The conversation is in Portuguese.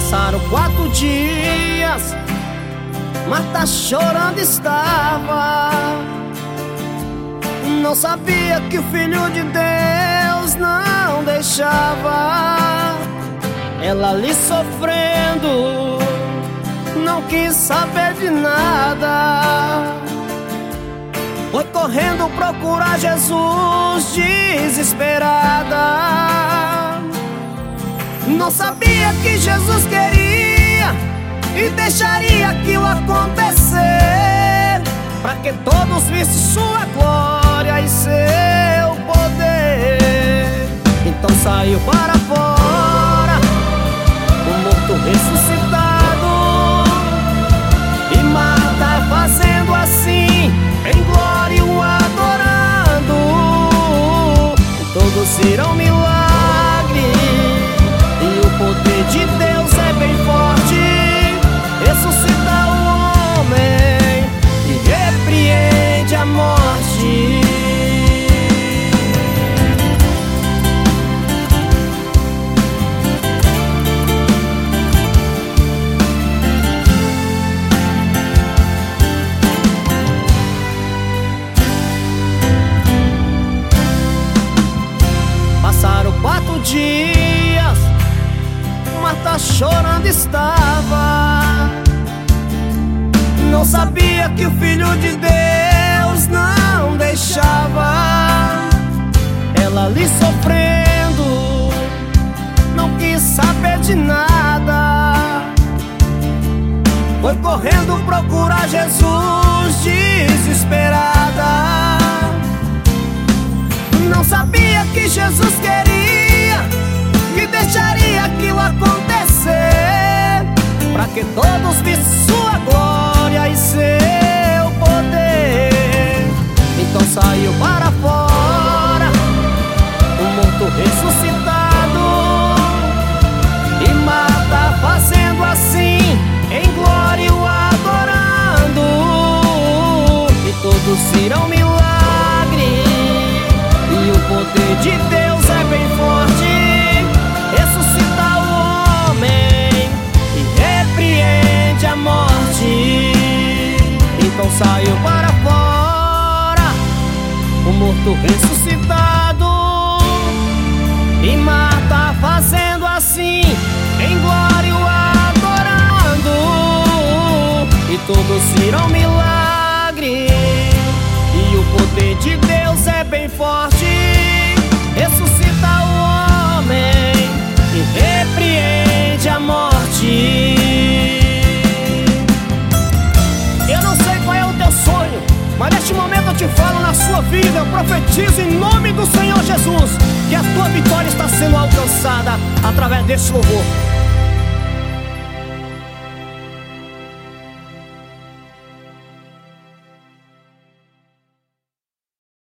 Passaram 4 dias, Marta chorando estava. Não sabia que o Filho de Deus não deixava. Ela ali sofrendo, não quis saber de nada. Foi correndo procurar Jesus, desesperada. Não sabia que Jesus queria e deixaria aquilo acontecer, para que todos vissem sua glória e seu poder. Então saiu para fora, o morto ressuscitado, e Marta fazendo assim, em glória o adorando. E todos viram milagre, e o poder de Deus é bem forte. Ressuscita o homem e repreende a morte. Passaram 4 dias, Marta chorando estava. Não sabia que o Filho de Deus não deixava. Ela ali sofrendo, não quis saber de nada. Foi correndo procurar Jesus, desesperada. Não sabia que Jesus queria e deixaria aquilo acontecer, para que todos vissem sua glória e seu poder. Então saiu para fora, o morto ressuscitado, e Marta fazendo assim, em glória o adorando. E todos viram milagre, e o poder de Deus é bem forte. Ressuscita o homem e repreende a morte. Então saiu para fora, o morto ressuscitado, e Marta fazendo assim, em glória o adorando. E todos viram milagre, e o poder de Deus é bem forte. Ressuscita o homem e repreende a morte. Eu não sei qual é o teu sonho, mas neste momento eu te falo na sua vida. Eu profetizo em nome do Senhor Jesus que a tua vitória está sendo alcançada através desse louvor.